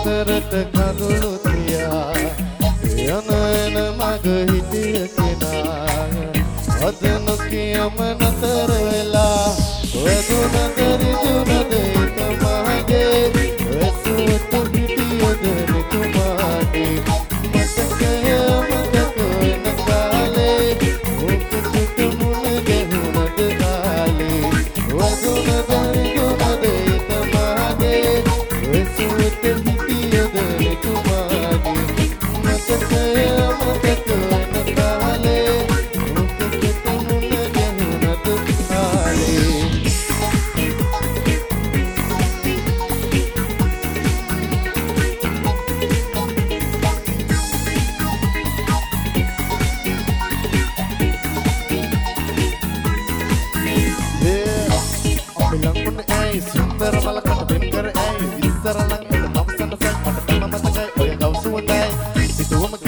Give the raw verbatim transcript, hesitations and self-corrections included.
අතරට කඳුළු තියා යන එන මග හිටිය කෙනා අද නොකියම නතර වෙලා වැදුනද රිදුනද හිත මගේ වැසුවට හිටියද නිකුමාගේ මතකය මතක වෙන කාලේ ඔකට මුණ ගැහුණද කාලේ වැදුනද රිදුනද හිත මගේ වැසුවට හිටියද නිකුමාගේ මතකය මතක වෙන කාලේ ඔකට මුණ ගැහුණද කාලේ Sunder malah kata bener ay Isara lang ito mamsan na sa Mata tama matagay O yung gawsuan ay Dito